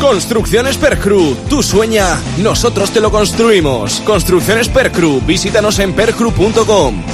Construcciones Percru, tú sueña, nosotros te lo construimos. Construcciones Percru, visítanos en percru.com.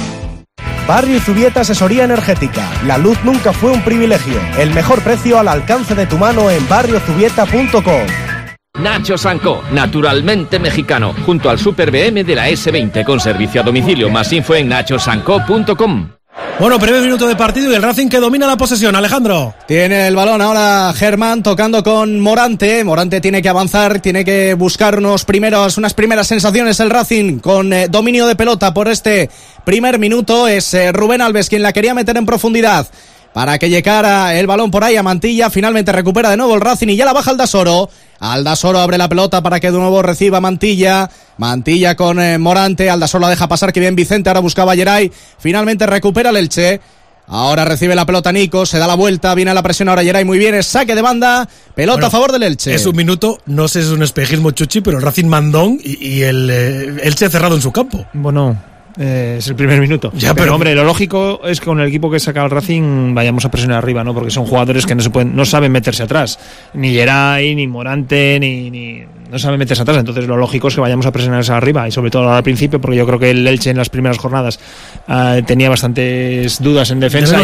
Barrio Zubieta Asesoría Energética. La luz nunca fue un privilegio. El mejor precio al alcance de tu mano en barriozubieta.com. Nacho Sanco, naturalmente mexicano, junto al Super BM de la S20 con servicio a domicilio. Más info en nachosanco.com. Bueno, primer minuto de partido y el Racing que domina la posesión. Alejandro. Tiene el balón ahora Germán tocando con Morante. Morante tiene que avanzar, tiene que buscar unas primeras sensaciones el Racing con dominio de pelota por este primer minuto. Es Rubén Alves quien la quería meter en profundidad para que llegara el balón por ahí a Mantilla. Finalmente recupera de nuevo el Racing y ya la baja Aldasoro. Aldasoro abre la pelota para que de nuevo reciba Mantilla. Mantilla con Morante. Aldasoro la deja pasar, que bien Vicente. Ahora buscaba a Geray. Finalmente recupera el Elche. Ahora recibe la pelota Nico. Se da la vuelta. Viene la presión ahora Geray. Muy bien. Es saque de banda. Pelota a favor del Elche. Es un minuto. No sé si es un espejismo, Chuchi, pero el Racing mandón y el Elche cerrado en su campo. Bueno, es el primer minuto. Ya, pero hombre, lo lógico es que con el equipo que saca el Racing vayamos a presionar arriba, ¿no? Porque son jugadores que no saben meterse atrás. Ni Geray, ni Morante, ni no saben meterse atrás. Entonces lo lógico es que vayamos a presionar arriba, y sobre todo ahora al principio, porque yo creo que el Elche en las primeras jornadas tenía bastantes dudas en defensa.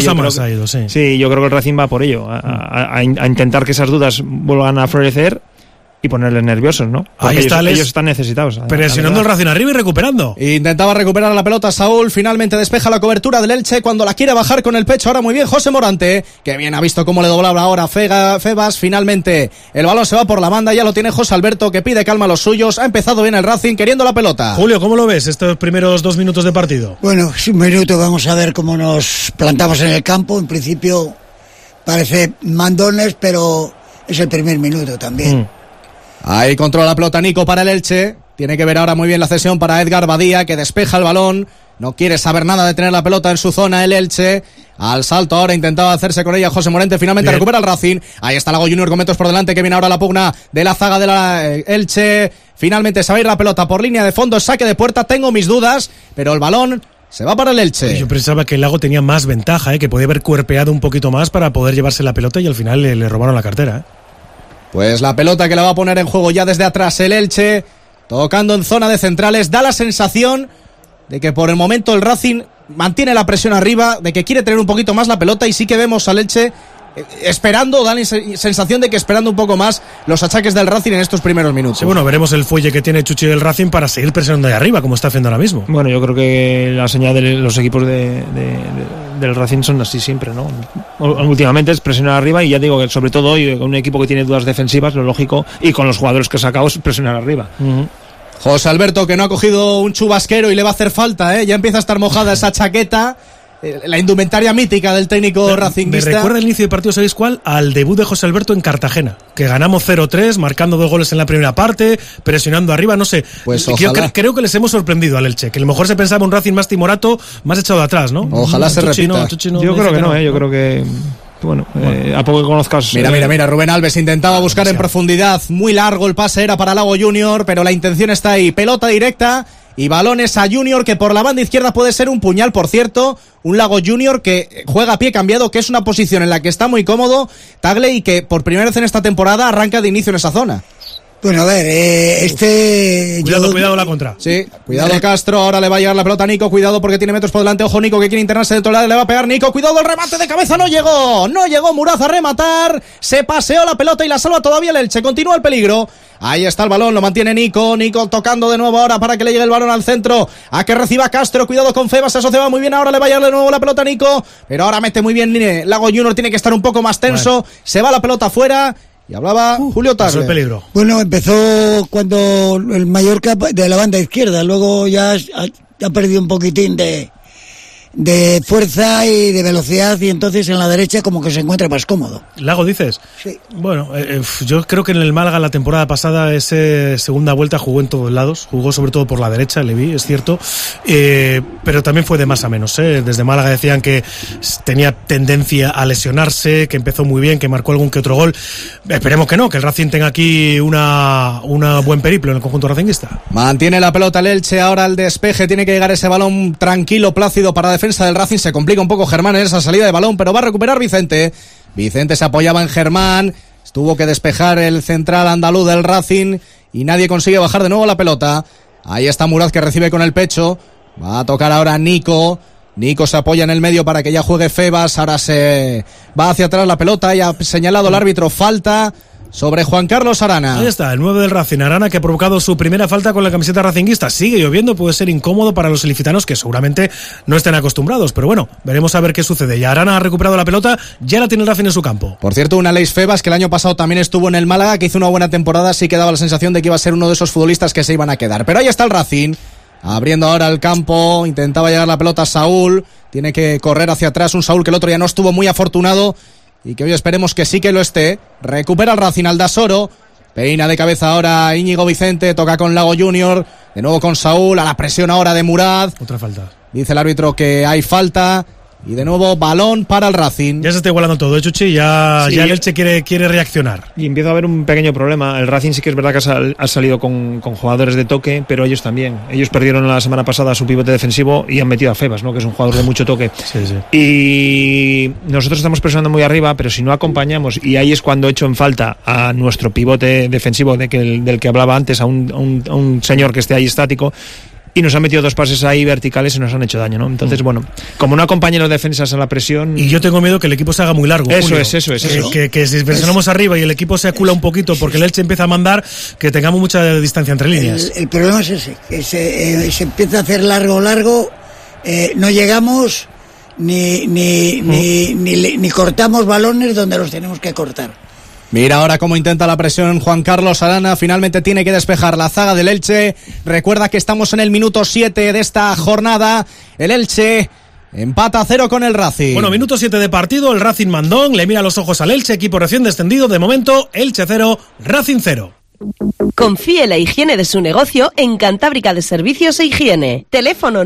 Sí, yo creo que el Racing va por ello, a intentar que esas dudas vuelvan a florecer y ponerles nerviosos, ¿no? Porque ahí está ellos están necesitados. Presionando el Racing arriba y recuperando. Intentaba recuperar la pelota Saúl, finalmente despeja la cobertura del Elche cuando la quiere bajar con el pecho. Ahora muy bien José Morante, que bien ha visto cómo le doblaba ahora Febas. Finalmente el balón se va por la banda, ya lo tiene José Alberto, que pide calma a los suyos. Ha empezado bien el Racing queriendo la pelota. Julio, ¿cómo lo ves estos primeros 2 minutos de partido? Bueno, es un minuto, vamos a ver cómo nos plantamos en el campo. En principio parece mandones, pero es el primer minuto también. Ahí controla la pelota Nico para el Elche. Tiene que ver ahora muy bien la cesión para Edgar Badía, que despeja el balón. No quiere saber nada de tener la pelota en su zona el Elche. Al salto ahora intentaba hacerse con ella José Morente. Finalmente recupera el Racing. Ahí está Lago Junior con metros por delante, que viene ahora la pugna de la zaga de la Elche. Finalmente se va a ir la pelota por línea de fondo. Saque de puerta. Tengo mis dudas, pero el balón se va para el Elche. Yo pensaba que el Lago tenía más ventaja, que podía haber cuerpeado un poquito más para poder llevarse la pelota, y al final le robaron la cartera. Pues la pelota que la va a poner en juego ya desde atrás el Elche, tocando en zona de centrales. Da la sensación de que por el momento el Racing mantiene la presión arriba, de que quiere tener un poquito más la pelota, y sí que vemos al Elche esperando, da la sensación de que esperando un poco más los achaques del Racing en estos primeros minutos. Sí, bueno, veremos el fuelle que tiene Chuchi del Racing para seguir presionando de arriba, como está haciendo ahora mismo. Bueno, yo creo que la señal de los equipos del Racing son así siempre, ¿no? Últimamente es presionar arriba, y ya digo que sobre todo hoy con un equipo que tiene dudas defensivas, lo lógico, y con los jugadores que ha sacado, es presionar arriba. José Alberto, que no ha cogido un chubasquero y le va a hacer falta, ya empieza a estar mojada esa chaqueta. La indumentaria mítica del técnico racinguista. Me recuerda el inicio del partido, ¿sabéis cuál? Al debut de José Alberto en Cartagena, que ganamos 0-3, marcando 2 goles en la primera parte, presionando arriba, no sé. Pues creo que les hemos sorprendido al Elche, que a lo mejor se pensaba un Racing más timorato, más echado atrás, ¿no? Ojalá se repita. Yo creo que no, yo creo que... Bueno, a poco que conozcas... Mira, Rubén Alves intentaba buscar en profundidad, muy largo el pase era para Lago Junior, pero la intención está ahí, pelota directa y balones a Junior, que por la banda izquierda puede ser un puñal, por cierto, un Lago Junior que juega a pie cambiado, que es una posición en la que está muy cómodo Tagle, y que por primera vez en esta temporada arranca de inicio en esa zona. Bueno, a ver, Cuidado la contra. Sí, cuidado Castro, ahora le va a llegar la pelota a Nico, cuidado porque tiene metros por delante, ojo Nico que quiere internarse dentro del área, le va a pegar Nico, cuidado el remate de cabeza, no llegó Muraz a rematar, se paseó la pelota y la salva todavía el Elche, continúa el peligro. Ahí está el balón, lo mantiene Nico tocando de nuevo ahora para que le llegue el balón al centro, a que reciba Castro, cuidado con Febas, se asociaba muy bien, ahora le va a llegar de nuevo la pelota a Nico, pero ahora mete muy bien Lago Junior, tiene que estar un poco más tenso, se va la pelota afuera. Y hablaba Julio Tagle. El peligro. Bueno, empezó cuando el Mallorca de la banda izquierda, luego ya ha perdido un poquitín de fuerza y de velocidad, y entonces en la derecha como que se encuentra más cómodo. ¿Lago dices? Sí. Bueno, yo creo que en el Málaga la temporada pasada, esa segunda vuelta jugó en todos lados, jugó sobre todo por la derecha, le vi, es cierto, pero también fue de más a menos, Desde Málaga decían que tenía tendencia a lesionarse, que empezó muy bien, que marcó algún que otro gol. Esperemos que no, que el Racing tenga aquí una buen periplo en el conjunto racinguista. Mantiene la pelota el Elche, ahora el despeje, tiene que llegar ese balón tranquilo, plácido para defensa del Racing, se complica un poco Germán en esa salida de balón, pero va a recuperar Vicente se apoyaba en Germán, Tuvo que despejar el central andaluz del Racing y nadie consigue bajar de nuevo la pelota. Ahí está Murat, que recibe con el pecho. Va a tocar ahora Nico. Nico se apoya en el medio para que ya juegue Febas. Ahora se va hacia atrás la pelota y ha señalado el árbitro falta sobre Juan Carlos Arana. Ahí está, el 9 del Racing, Arana, que ha provocado su primera falta con la camiseta racinguista. Sigue lloviendo, puede ser incómodo para los ilicitanos, que seguramente no estén acostumbrados, pero bueno, veremos a ver qué sucede. Y Arana ha recuperado la pelota, ya la tiene el Racing en su campo. Por cierto, una Aleix Febas, que el año pasado también estuvo en el Málaga, que hizo una buena temporada, sí que daba la sensación de que iba a ser uno de esos futbolistas que se iban a quedar. Pero ahí está el Racing, abriendo ahora el campo, intentaba llegar la pelota a Saúl, tiene que correr hacia atrás, un Saúl que el otro día no estuvo muy afortunado, y que hoy esperemos que sí que lo esté. Recupera el Racing, Aldasoro, peina de cabeza ahora Íñigo Vicente, toca con Lago Junior, de nuevo con Saúl, a la presión ahora de Murad. Otra falta. Dice el árbitro que hay falta. Y de nuevo balón para el Racing. Ya se está igualando todo, Chuchi, ya el Elche quiere reaccionar. Y empieza a haber un pequeño problema. El Racing sí que es verdad que ha salido con jugadores de toque, pero ellos también. Ellos perdieron la semana pasada su pivote defensivo y han metido a Febas, ¿no? Que es un jugador de mucho toque. Sí. Y nosotros estamos presionando muy arriba, pero si no acompañamos, y ahí es cuando echo en falta a nuestro pivote defensivo del que hablaba antes, a un señor que esté ahí estático, y nos han metido 2 pases ahí verticales y nos han hecho daño, ¿no? Entonces, bueno, como no acompañan los defensas a la presión... Y yo tengo miedo que el equipo se haga muy largo, Eso Julio. es. Que si presionamos arriba y el equipo se acula un poquito porque el Elche empieza a mandar, que tengamos mucha distancia entre líneas. El problema es ese, que se empieza a hacer largo, no llegamos ni cortamos balones donde los tenemos que cortar. Mira ahora cómo intenta la presión Juan Carlos Arana, finalmente tiene que despejar la zaga del Elche. Recuerda que estamos en el minuto 7 de esta jornada. El Elche empata 0 con el Racing. Bueno, minuto 7 de partido, el Racing mandón, le mira los ojos al Elche, equipo recién descendido. De momento, Elche 0, Racing 0. Confíe la higiene de su negocio en Cantábrica de Servicios e Higiene. Teléfono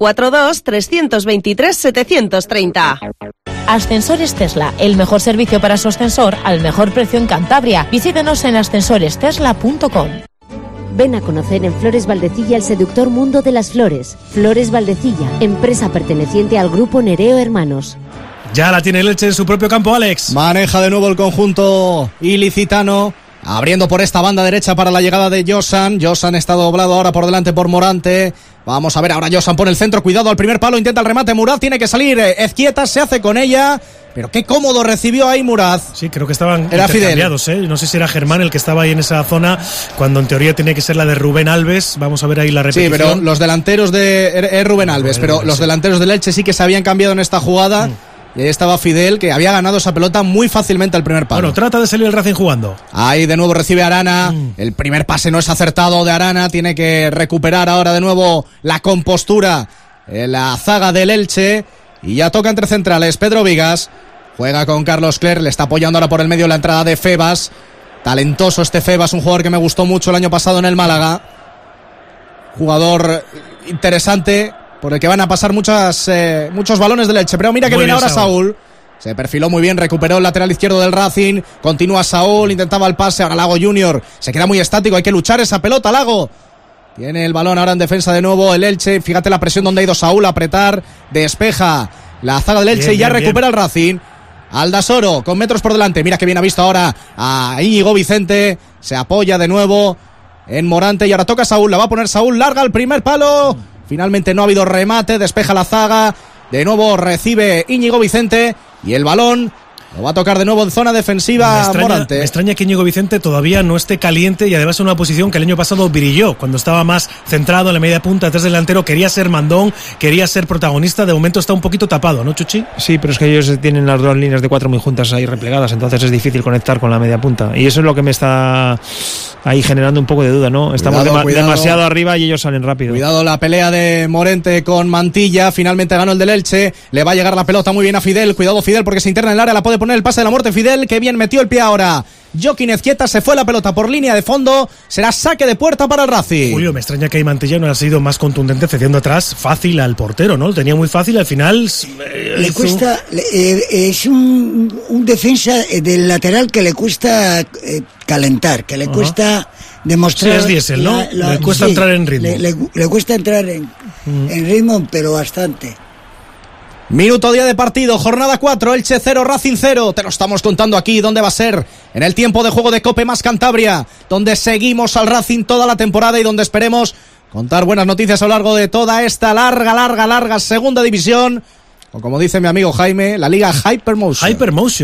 942-323-730. Ascensores Tesla, el mejor servicio para su ascensor al mejor precio en Cantabria. Visítenos en ascensorestesla.com. Ven a conocer en Flores Valdecilla el seductor mundo de las flores. Flores Valdecilla, empresa perteneciente al grupo Nereo Hermanos. Ya la tiene el Elche en su propio campo, Alex. Maneja de nuevo el conjunto ilicitano, abriendo por esta banda derecha para la llegada de Josan. Josan está doblado ahora por delante por Morante. Vamos a ver, ahora Josan pone el centro, cuidado al primer palo, intenta el remate Murat, tiene que salir Ezquieta, se hace con ella, pero qué cómodo recibió ahí Murat. Sí, creo que estaban era intercambiados, no sé si era Germán el que estaba ahí en esa zona, cuando en teoría tenía que ser la de Rubén Alves. Vamos a ver ahí la repetición. Sí, pero los delanteros de Rubén Alves, pero los delanteros del Elche sí que se habían cambiado en esta jugada. Y ahí estaba Fidel, que había ganado esa pelota muy fácilmente al primer palo. Bueno, trata de salir el Racing jugando. Ahí de nuevo recibe Arana. El primer pase no es acertado de Arana. Tiene que recuperar ahora de nuevo la compostura en la zaga del Elche. Y ya toca entre centrales. Pedro Vigas juega con Carlos Cler. Le está apoyando ahora por el medio la entrada de Febas. Talentoso este Febas, un jugador que me gustó mucho el año pasado en el Málaga. Jugador interesante, por el que van a pasar muchos balones del Elche. Pero mira que viene ahora Saúl. Se perfiló muy bien, recuperó el lateral izquierdo del Racing. Continúa Saúl, intentaba el pase. Ahora Lago Junior se queda muy estático. Hay que luchar esa pelota, Lago. Tiene el balón ahora en defensa de nuevo el Elche. Fíjate la presión donde ha ido Saúl a apretar. Despeja la zaga del Elche y ya recupera el Racing. Aldasoro con metros por delante. Mira que bien ha visto ahora a Íñigo Vicente. Se apoya de nuevo en Morante y ahora toca Saúl. La va a poner Saúl, larga el primer palo. Finalmente no ha habido remate, despeja la zaga. De nuevo recibe Íñigo Vicente y el balón lo va a tocar de nuevo en zona defensiva Morante. Me extraña que Íñigo Vicente todavía no esté caliente y además en una posición que el año pasado brilló, cuando estaba más centrado en la media punta, detrás del delantero, quería ser mandón, quería ser protagonista. De momento está un poquito tapado, ¿no, Chuchi? Sí, pero es que ellos tienen las dos líneas de 4 muy juntas ahí replegadas, entonces es difícil conectar con la media punta. Y eso es lo que me está ahí generando un poco de duda, ¿no? Estamos demasiado arriba y ellos salen rápido. Cuidado la pelea de Morente con Mantilla. Finalmente ganó el del Elche. Le va a llegar la pelota muy bien a Fidel. Cuidado Fidel porque se interna en el área. La puede poner el pase de la muerte Fidel. Que bien metió el pie ahora Joaquín Ezquieta. Se fue la pelota por línea de fondo. Será saque de puerta para el Racing. Julio, me extraña que ahí Mantilla no haya sido más contundente cediendo atrás fácil al portero, ¿no? Lo tenía muy fácil. Al final le cuesta. Es un defensa del lateral que le cuesta calentar, que le cuesta demostrar. Sí, es diésel, ¿no? Le cuesta entrar en ritmo. Le cuesta entrar en ritmo, pero bastante. Minuto 10 de partido, jornada 4, Elche 0, Racing 0. Te lo estamos contando aquí. ¿Dónde va a ser? En el tiempo de juego de Cope más Cantabria, donde seguimos al Racing toda la temporada y donde esperemos contar buenas noticias a lo largo de toda esta larga segunda división. O como dice mi amigo Jaime, la liga Hypermotion.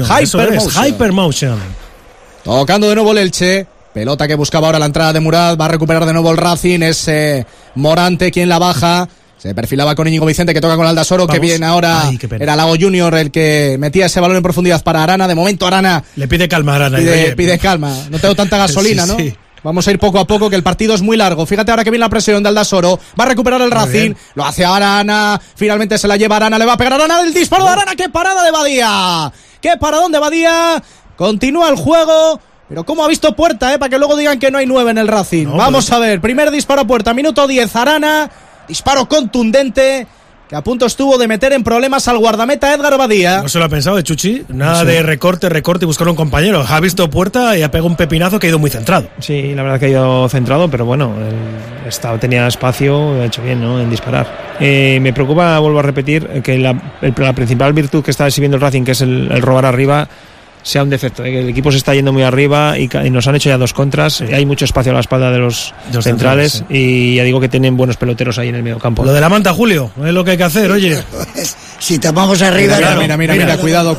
Hypermotion. Tocando de nuevo el Elche. Pelota que buscaba ahora la entrada de Murad. Va a recuperar de nuevo el Racing. Es Morante quien la baja. Se perfilaba con Íñigo Vicente, que toca con Aldasoro. Vamos. Que viene ahora. Era Lago Junior el que metía ese balón en profundidad para Arana. De momento Arana le pide calma a Arana. Pide calma. No tengo tanta gasolina, sí, ¿no? Sí. Vamos a ir poco a poco, que el partido es muy largo. Fíjate ahora que viene la presión de Aldasoro. Va a recuperar el Racing. Lo hace Arana. Finalmente se la lleva Arana. Le va a pegar Arana. El disparo de Arana. ¡Qué parada de Badía! ¡Qué paradón de Badía! Continúa el juego. Pero cómo ha visto puerta, para que luego digan que no hay 9 en el Racing. No, vamos a ver. Primer disparo a puerta. Minuto 10. Arana. Disparo contundente que a punto estuvo de meter en problemas al guardameta Edgar Badía. No se lo ha pensado de Chuchi, nada de recorte y buscar un compañero. Ha visto puerta y ha pegado un pepinazo que ha ido muy centrado. Sí, la verdad que ha ido centrado, pero bueno, tenía espacio, ha hecho bien, ¿no?, en disparar. Me preocupa, vuelvo a repetir, que la principal virtud que está exhibiendo el Racing, que es el robar arriba, sea un defecto, que el equipo se está yendo muy arriba y nos han hecho ya 2 contras. Sí. Hay mucho espacio a la espalda de los centrales, sí. Y ya digo que tienen buenos peloteros ahí en el medio campo. Lo de la manta, Julio, es lo que hay que hacer, oye. Si tapamos arriba... Mira,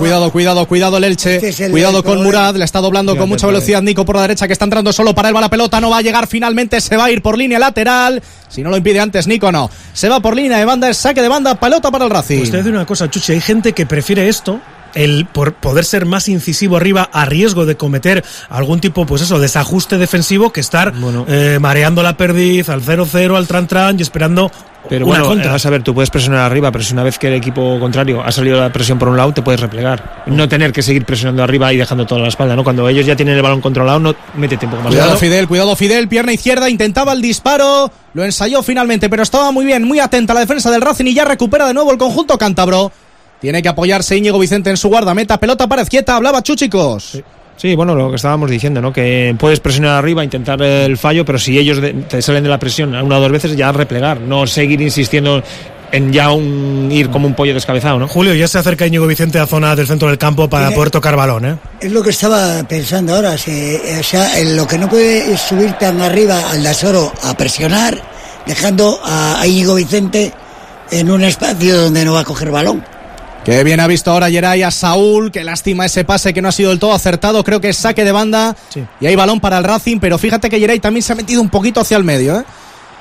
cuidado el Elche, cuidado con Murad, le está doblando con mucha velocidad Nico por la derecha, que está entrando solo para él, va la pelota, no va a llegar, finalmente se va a ir por línea lateral, si no lo impide antes Nico, no, se va por línea de banda, es saque de banda, pelota para el Racing. Pues te voy a decir una cosa, Chuchi, hay gente que prefiere esto, por poder ser más incisivo arriba a riesgo de cometer algún tipo, pues eso, desajuste defensivo, que estar mareando la perdiz al 0-0, al tran-tran y esperando. Pero una bueno, contra. Vas a ver, tú puedes presionar arriba, pero si una vez que el equipo contrario ha salido la presión por un lado, te puedes replegar. No tener que seguir presionando arriba y dejando toda la espalda, ¿no? Cuando ellos ya tienen el balón controlado, no métete un poco más. Cuidado Fidel, pierna izquierda, intentaba el disparo, lo ensayó finalmente, pero estaba muy bien, muy atenta la defensa del Racing y ya recupera de nuevo el conjunto cántabro. Tiene que apoyarse Íñigo Vicente en su guardameta, pelota para Ezquieta, hablaba Chúchicos. Sí, bueno, lo que estábamos diciendo, ¿no? Que puedes presionar arriba, intentar el fallo, pero si ellos te salen de la presión 1 o 2 veces, ya replegar, no seguir insistiendo en ya ir como un pollo descabezado, ¿no? Julio, ya se acerca Íñigo Vicente a la zona del centro del campo para poder tocar balón, ¿eh? Es lo que estaba pensando ahora, lo que no puede es subir tan arriba al Dasoro a presionar, dejando a Íñigo Vicente en un espacio donde no va a coger balón. Que bien ha visto ahora Yeray a Saúl, que lástima ese pase que no ha sido del todo acertado, creo que es saque de banda, sí. Y hay balón para el Racing, pero fíjate que Yeray también se ha metido un poquito hacia el medio, ¿eh?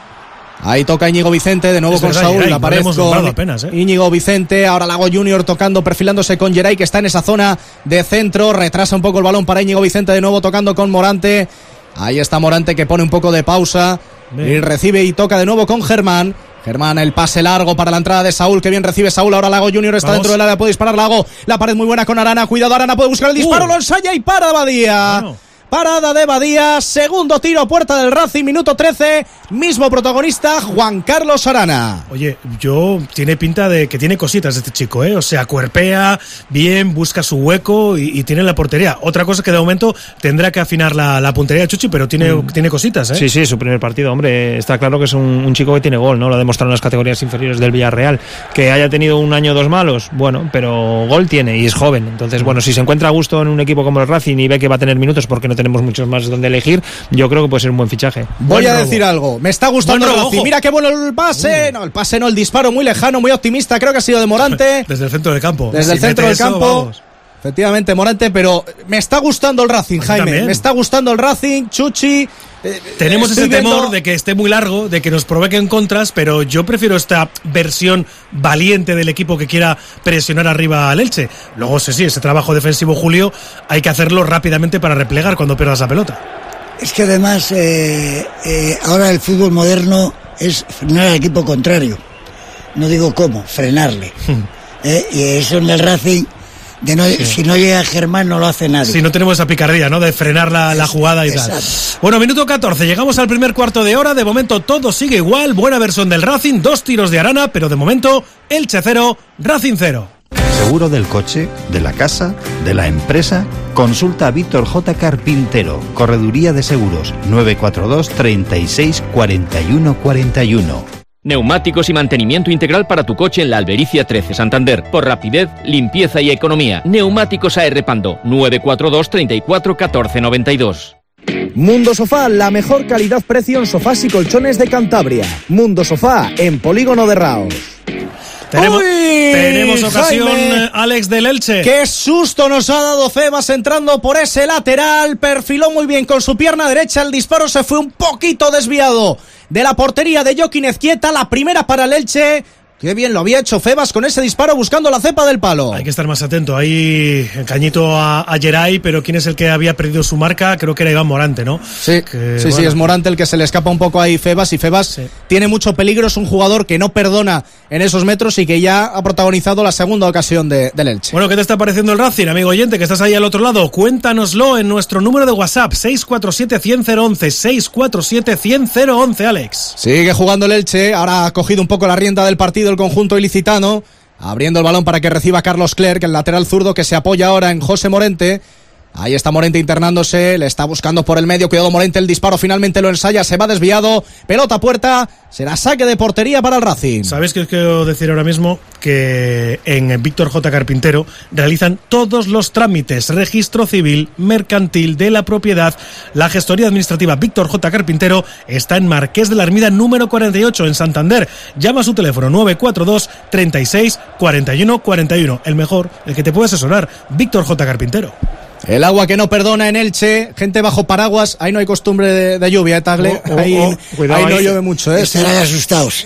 Ahí toca Íñigo Vicente, de nuevo es con verdad, Saúl, aparece con apenas, Íñigo Vicente, ahora Lago Junior tocando, perfilándose con Yeray, que está en esa zona de centro, retrasa un poco el balón para Íñigo Vicente, de nuevo tocando con Morante, ahí está Morante que pone un poco de pausa, y recibe y toca de nuevo con Germán, el pase largo para la entrada de Saúl, que bien recibe Saúl, ahora Lago Junior está dentro del área, puede disparar Lago, la pared muy buena con Arana, cuidado Arana, puede buscar el disparo, lo ensaya y para Badía. Parada de Badía, segundo tiro a puerta del Racing, minuto 13, mismo protagonista, Juan Carlos Arana. Oye, tiene pinta de que tiene cositas este chico, o sea, cuerpea bien, busca su hueco y tiene la portería. Otra cosa que de momento tendrá que afinar la puntería de Chuchi, pero tiene cositas, Sí, su primer partido, hombre, está claro que es un chico que tiene gol, ¿no? Lo ha demostrado en las categorías inferiores del Villarreal. Que haya tenido un año o 2 malos, bueno, pero gol tiene y es joven. Entonces, bueno, si se encuentra a gusto en un equipo como el Racing y ve que va a tener minutos porque no tenemos muchos más donde elegir, yo creo que puede ser un buen fichaje. Voy a decir algo, me está gustando el Racing, mira qué bueno el pase, el disparo muy lejano, muy optimista, creo que ha sido de Morante. Desde el centro del campo. Desde el centro del campo. Vamos. Efectivamente, Morante, pero me está gustando el Racing, Jaime. También. Me está gustando el Racing, Chuchi. Tenemos ese temor de que esté muy largo, de que nos provoquen contras, pero yo prefiero esta versión valiente del equipo que quiera presionar arriba al Elche. Luego, sí, ese trabajo defensivo, Julio, hay que hacerlo rápidamente para replegar cuando pierdas la pelota. Es que además, ahora el fútbol moderno es frenar al equipo contrario. No digo cómo, frenarle. Y eso en el Racing... Si no llega Germán no lo hace nadie. Si no tenemos esa picardía, ¿no? De frenar la jugada y tal. Bueno, minuto 14, llegamos al primer cuarto de hora. De momento todo sigue igual. Buena versión del Racing, 2 tiros de Arana, pero de momento Elche 0, Racing 0. ¿Seguro del coche, de la casa, de la empresa? Consulta a Víctor J. Carpintero, Correduría de Seguros, 942 36 41 41. Neumáticos y mantenimiento integral para tu coche en la Albericia 13 Santander. Por rapidez, limpieza y economía. Neumáticos AR Pando, 942 34 14 92. Mundo Sofá, la mejor calidad-precio en sofás y colchones de Cantabria. Mundo Sofá, en Polígono de Raos. Tenemos ocasión, Jaime, Alex del Elche. ¡Qué susto nos ha dado Febas entrando por ese lateral! Perfiló muy bien con su pierna derecha, el disparo se fue un poquito desviado de la portería de Joaquín Ezquieta, la primera para el Elche. Qué bien lo había hecho Febas con ese disparo buscando la cepa del palo. Hay que estar más atento. Ahí cañito a Geray, pero ¿quién es el que había perdido su marca? Creo que era Iván Morante, ¿no? Sí, sí, es Morante el que se le escapa un poco ahí Febas, y Febas tiene mucho peligro, es un jugador que no perdona en esos metros y que ya ha protagonizado la segunda ocasión del Elche. Bueno, ¿qué te está pareciendo el Racing, amigo oyente, que estás ahí al otro lado? Cuéntanoslo en nuestro número de WhatsApp, 647-100-11, 647-100-11, Alex. Sigue jugando el Elche, ahora ha cogido un poco la rienda del partido el conjunto ilicitano, abriendo el balón para que reciba Carlos Clerc, el lateral zurdo que se apoya ahora en José Morente. Ahí está Morente internándose, le está buscando por el medio, cuidado Morente, el disparo finalmente lo ensaya, se va desviado, pelota a puerta, será saque de portería para el Racing. ¿Sabes qué os quiero decir ahora mismo? Que en Víctor J. Carpintero realizan todos los trámites, registro civil, mercantil, de la propiedad. La gestoría administrativa Víctor J. Carpintero está en Marqués de la Ermida número 48 en Santander. Llama a su teléfono 942 36 41 41. El mejor, el que te puede asesorar, Víctor J. Carpintero. El agua que no perdona en Elche, gente bajo paraguas, ahí no hay costumbre de lluvia, Tagle, ahí no llueve mucho, Estarán asustados.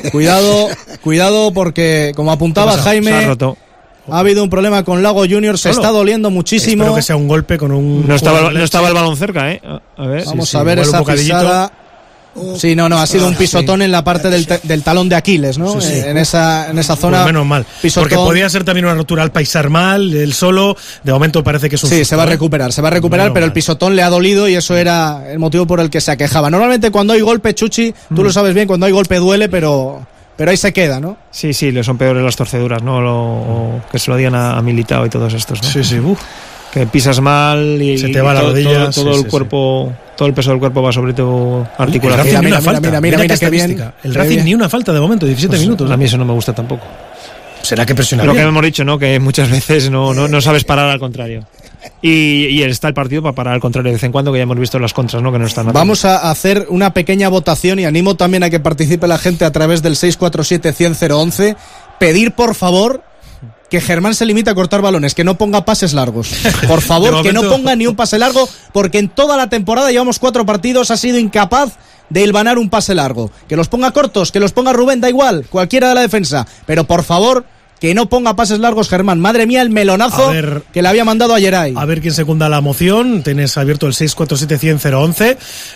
Cuidado porque, como apuntaba Jaime, se ha roto. Ha habido un problema con Lago Junior, se está doliendo muchísimo. Espero que sea un golpe con un... No estaba el balón cerca, A ver. Vamos a ver esa pisada. Sí, no, ha sido un pisotón en la parte del talón de Aquiles, ¿no? Sí. En esa zona. Pues menos mal. Pisotón. Porque podía ser también una rotura al pisar mal, él solo. De momento parece que es un Sí, susto, se va a recuperar, pero el pisotón le ha dolido y eso era el motivo por el que se aquejaba. Normalmente cuando hay golpe, Chuchi, tú lo sabes bien, cuando hay golpe duele, pero ahí se queda, ¿no? Sí, le son peores las torceduras, ¿no? Que se lo digan a Militao y todos estos, ¿no? Sí. Que pisas mal y se te va la rodilla, todo el cuerpo, todo el peso del cuerpo va sobre tu articulación. Mira qué bien. El Racing ni una falta de momento, 17 minutos. A mí eso no me gusta tampoco. ¿Será que presiona Lo bien? que hemos dicho, ¿no? Que muchas veces no sabes parar al contrario. Y está el partido para parar al contrario de vez en cuando, que ya hemos visto las contras, ¿no? Que no están haciendo. Vamos a hacer una pequeña votación y animo también a que participe la gente a través del 647-100-11. Pedir, por favor, que Germán se limite a cortar balones, que no ponga pases largos. Por favor, que no ponga ni un pase largo, porque en toda la temporada llevamos 4 partidos, ha sido incapaz de hilvanar un pase largo. Que los ponga cortos, que los ponga Rubén, da igual, cualquiera de la defensa. Pero por favor, que no ponga pases largos Germán. Madre mía, el melonazo que le había mandado a Geray. A ver quién secunda la moción. Tienes abierto el 647-100-11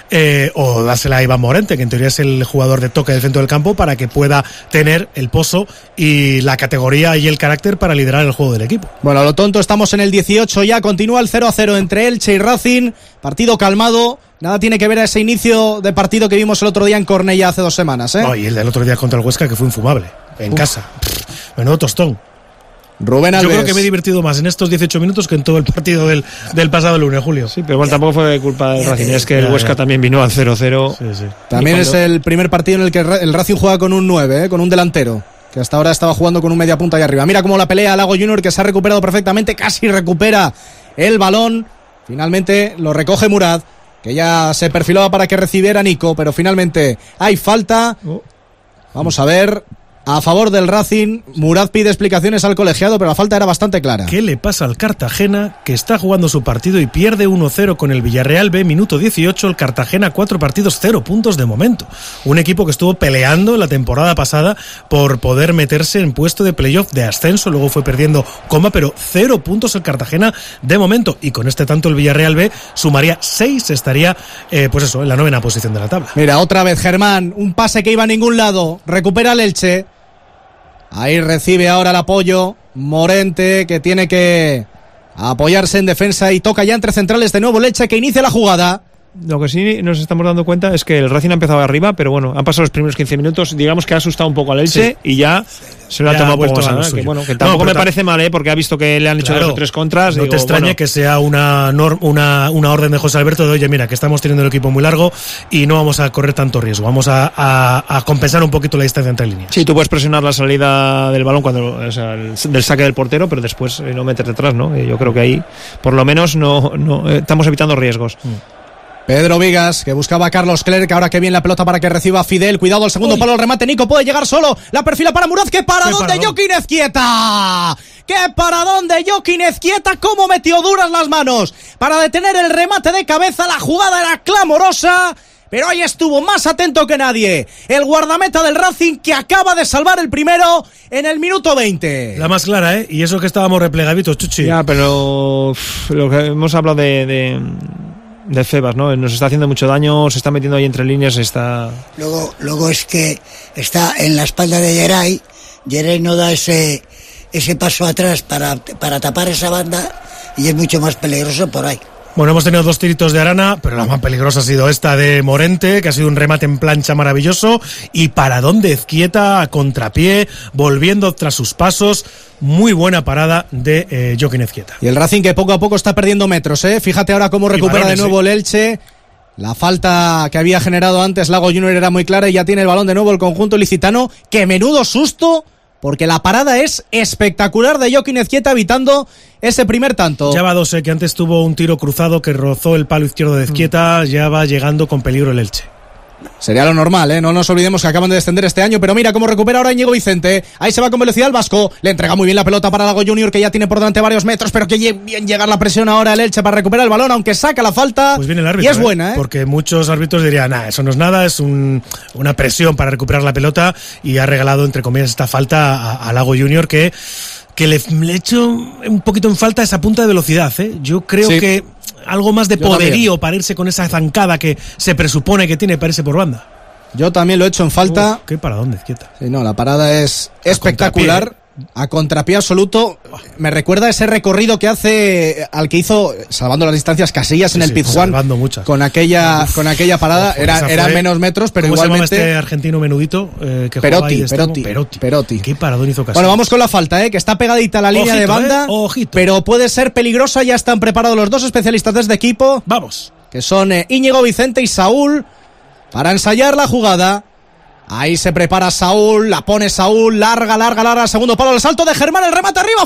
o dásela a Iván Morente, que en teoría es el jugador de toque del centro del campo, para que pueda tener el pozo y la categoría y el carácter para liderar el juego del equipo. Bueno, a lo tonto, estamos en el 18 ya. Continúa el 0-0 entre Elche y Racing. Partido calmado. Nada tiene que ver a ese inicio de partido que vimos el otro día en Cornellá hace 2 semanas, No, y el del otro día contra el Huesca, que fue infumable. En casa. Menudo tostón. Rubén Alves. Yo creo que me he divertido más en estos 18 minutos que en todo el partido del pasado lunes, Julio. Sí, pero bueno, tampoco fue culpa del Racing. Es que el Huesca también vino al 0-0. Sí. También es el primer partido en el que el Racing juega con un 9, con un delantero, que hasta ahora estaba jugando con un media punta ahí arriba. Mira cómo la pelea Lago Junior, que se ha recuperado perfectamente, casi recupera el balón. Finalmente lo recoge Murad, que ya se perfilaba para que recibiera Nico, pero finalmente hay falta. Vamos a ver. A favor del Racing, Murad pide explicaciones al colegiado, pero la falta era bastante clara. ¿Qué le pasa al Cartagena, que está jugando su partido y pierde 1-0 con el Villarreal B, minuto 18, el Cartagena 4 partidos, 0 puntos de momento? Un equipo que estuvo peleando la temporada pasada por poder meterse en puesto de playoff de ascenso, luego fue perdiendo coma, pero 0 puntos el Cartagena de momento, y con este tanto el Villarreal B sumaría 6, estaría en la 9ª posición de la tabla. Mira, otra vez Germán, un pase que iba a ningún lado, recupera el Elche. Ahí recibe ahora el apoyo Morente, que tiene que apoyarse en defensa y toca ya entre centrales de nuevo el Elche, que inicia la jugada. Lo que sí nos estamos dando cuenta es que el Racing ha empezado arriba, pero bueno, han pasado los primeros 15 minutos, digamos que ha asustado un poco al Elche y ya se lo ha tomado un poco más, que bueno, que tampoco me parece mal, porque ha visto que le han hecho 2 o 3 contras. No te extrañe que sea una orden de José Alberto de, oye, mira, que estamos teniendo el equipo muy largo y no vamos a correr tanto riesgo, vamos a compensar un poquito la distancia entre líneas. Sí, tú puedes presionar la salida del balón del saque del portero, pero después no meter detrás, ¿no? Yo creo que ahí, por lo menos, no estamos evitando riesgos. Pedro Vigas, que buscaba a Carlos Clerc, ahora que viene la pelota para que reciba Fidel, cuidado al segundo palo, el remate, Nico puede llegar solo, la perfila para Murat, que para dónde Joaquín Ezquieta, cómo metió duras las manos para detener el remate de cabeza, la jugada era clamorosa, pero ahí estuvo más atento que nadie el guardameta del Racing, que acaba de salvar el primero en el minuto 20. La más clara, y eso que estábamos replegaditos, Chuchi. Ya, pero lo que hemos hablado de Febas, ¿no? Nos está haciendo mucho daño, se está metiendo ahí entre líneas, está... Luego es que está en la espalda de Geray no da ese paso atrás para tapar esa banda y es mucho más peligroso por ahí. Bueno, hemos tenido 2 tiritos de Arana, pero la más peligrosa ha sido esta de Morente, que ha sido un remate en plancha maravilloso, y paradón de Ezquieta a contrapié, volviendo tras sus pasos. Muy buena parada de Joaquín Ezquieta. Y el Racing, que poco a poco está perdiendo metros, Fíjate ahora cómo recupera de nuevo el Elche. La falta que había generado antes Lago Junior era muy clara y ya tiene el balón de nuevo el conjunto ilicitano. ¡Qué menudo susto! Porque la parada es espectacular de Joaquín Ezquieta, evitando ese primer tanto. Ya va 2, que antes tuvo un tiro cruzado que rozó el palo izquierdo de Ezquieta, ya va llegando con peligro el Elche. Sería lo normal, no nos olvidemos que acaban de descender este año, pero mira cómo recupera ahora Íñigo Vicente, ahí se va con velocidad el vasco, le entrega muy bien la pelota para Lago Junior, que ya tiene por delante varios metros, pero que bien llegar la presión ahora el Elche para recuperar el balón, aunque saca la falta. Pues viene el árbitro, y es buena, porque muchos árbitros dirían, eso no es nada, es una presión para recuperar la pelota, y ha regalado, entre comillas, esta falta a Lago Junior, que le echo un poquito en falta esa punta de velocidad, Yo creo que algo más de poderío también, para irse con esa zancada que se presupone que tiene para irse por banda. Yo también lo he hecho en falta. ¿Qué paradón de Ezquieta? Sí, la parada es espectacular. A contrapié absoluto. Me recuerda ese recorrido que hace al que hizo, salvando las distancias, Casillas en el Pizjuán, con aquella parada. Eran menos metros, pero ¿cómo igualmente. Se llama este argentino menudito que Perotti. ¿Qué paradón hizo Casillas? Bueno, vamos con la falta, que está pegadita a la línea de banda, pero puede ser peligrosa. Ya están preparados los 2 especialistas de este equipo. Vamos. Que son Íñigo Vicente y Saúl, para ensayar la jugada. Ahí se prepara Saúl, la pone Saúl, larga, segundo palo, el salto de Germán, el remate arriba,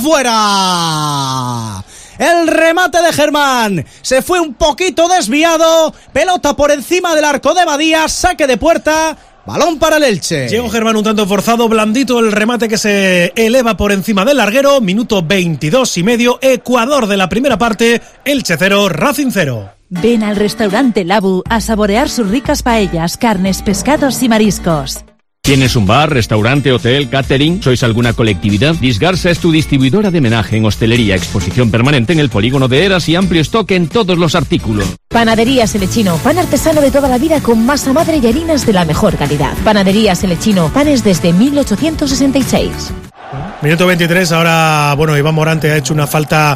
fuera. El remate de Germán se fue un poquito desviado, pelota por encima del arco de Badía, saque de puerta, balón para el Elche. Llegó Germán un tanto forzado, blandito el remate que se eleva por encima del larguero, minuto 22:30, Ecuador de la primera parte, Elche 0, Racing 0. Ven al restaurante Labu a saborear sus ricas paellas, carnes, pescados y mariscos. ¿Tienes un bar, restaurante, hotel, catering? ¿Sois alguna colectividad? Disgarsa es tu distribuidora de menaje en hostelería, exposición permanente en el polígono de Eras y amplio stock en todos los artículos. Panadería Selechino, pan artesano de toda la vida con masa madre y harinas de la mejor calidad. Panadería Selechino, panes desde 1866. Minuto 23, ahora, Iván Morante ha hecho una falta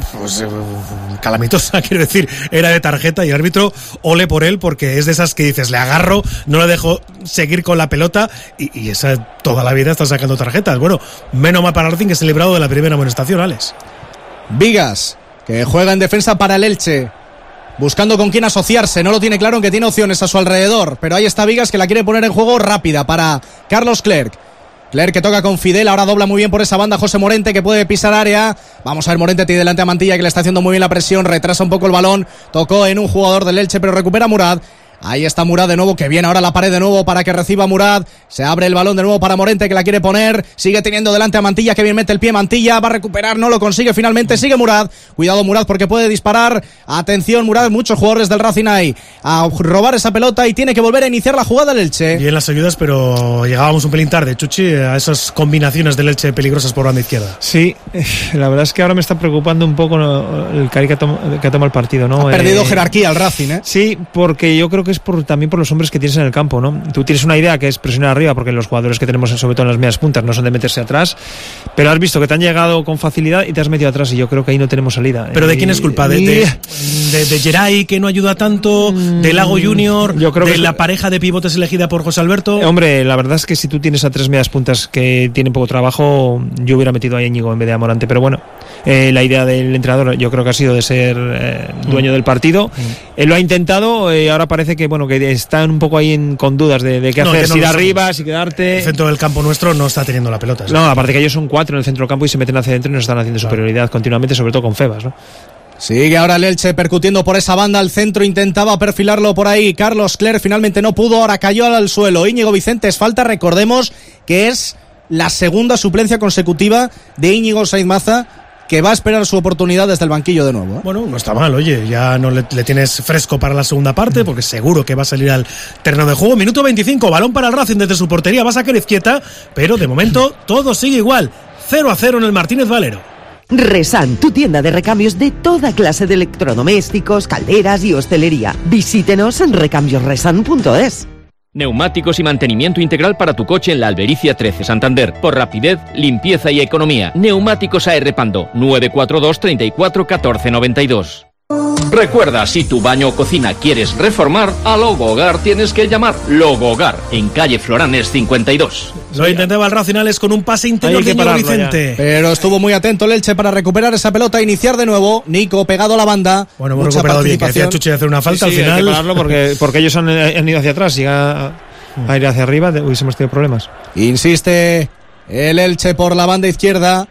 calamitosa, quiero decir, era de tarjeta, y el árbitro, ole por él, porque es de esas que dices, le agarro, no le dejo seguir con la pelota, y esa toda la vida está sacando tarjetas. Bueno, menos mal para el Racing, que se ha librado de la primera amonestación, Alex. Vigas, que juega en defensa para el Elche, buscando con quién asociarse, no lo tiene claro, aunque tiene opciones a su alrededor, pero ahí está Vigas, que la quiere poner en juego rápida para Carlos Clerc, que toca con Fidel, ahora dobla muy bien por esa banda José Morente, que puede pisar área. Vamos a ver, Morente tiene delante a Mantilla, que le está haciendo muy bien la presión, retrasa un poco el balón, tocó en un jugador del Elche, pero recupera Murad. Ahí está Murad de nuevo, que viene ahora la pared de nuevo para que reciba Murad. Se abre el balón de nuevo para Morente, que la quiere poner. Sigue teniendo delante a Mantilla, que bien mete el pie. Mantilla va a recuperar, no lo consigue finalmente. Sigue Murad. Cuidado Murad, porque puede disparar. Atención Murad, muchos jugadores del Racing ahí a robar esa pelota y tiene que volver a iniciar la jugada del Elche. Bien las ayudas, pero llegábamos un pelín tarde, Chuchi, a esas combinaciones del Elche peligrosas por banda izquierda. Sí, la verdad es que ahora me está preocupando un poco el cari que ha tomado el partido, ¿no? Ha perdido jerarquía el Racing, Sí, porque yo creo que es también por los hombres que tienes en el campo, ¿no? Tú tienes una idea que es presionar arriba, porque los jugadores que tenemos, sobre todo en las medias puntas, no son de meterse atrás, pero has visto que te han llegado con facilidad y te has metido atrás, y yo creo que ahí no tenemos salida. ¿Pero de quién es culpa? ¿De Geray, que no ayuda tanto? ¿De Lago Junior? Yo creo ¿de que la pareja de pivotes elegida por José Alberto? Hombre, la verdad es que si tú tienes a 3 medias puntas que tienen poco trabajo, yo hubiera metido a Íñigo en vez de a Morante, pero bueno, la idea del entrenador yo creo que ha sido de ser dueño del partido. Él lo ha intentado, ahora parece que bueno, que están un poco ahí con dudas de qué hacer, si ir arriba, si quedarte. El centro del campo nuestro no está teniendo la pelota, ¿sí? No, aparte que ellos son 4 en el centro del campo y se meten hacia adentro y nos están haciendo superioridad continuamente, sobre todo con Febas, ¿no? Sigue ahora el Elche percutiendo por esa banda, el centro intentaba perfilarlo por ahí, Carlos Cler finalmente no pudo, ahora cayó al suelo, Íñigo Vicentes falta, recordemos que es la segunda suplencia consecutiva de Íñigo Sainz Maza, que va a esperar su oportunidad desde el banquillo de nuevo. Bueno, no está mal, oye, ya no le tienes fresco para la segunda parte, porque seguro que va a salir al terreno de juego. Minuto 25, balón para el Racing desde su portería, va a sacar izquierda, pero de momento todo sigue igual, 0-0 en el Martínez Valero. Resan, tu tienda de recambios de toda clase de electrodomésticos, calderas y hostelería. Visítenos en recambiosresan.es. Neumáticos y mantenimiento integral para tu coche en la Albericia 13 Santander. Por rapidez, limpieza y economía. Neumáticos AR Pando 942 34 14 92. Recuerda, si tu baño o cocina quieres reformar, a Logo Hogar tienes que llamar Logo Hogar, en calle Floranes 52. Lo intentaba el Racinales con un pase interior de Íñigo Vicente. Pero estuvo muy atento el Elche para recuperar esa pelota e iniciar de nuevo. Nico pegado a la banda. Bueno, hemos recuperado bien, que decía Chuchi de hacer una falta al final. Hay que pararlo porque ellos han ido hacia atrás y a ir hacia arriba hubiésemos tenido problemas. Insiste el Elche por la banda izquierda.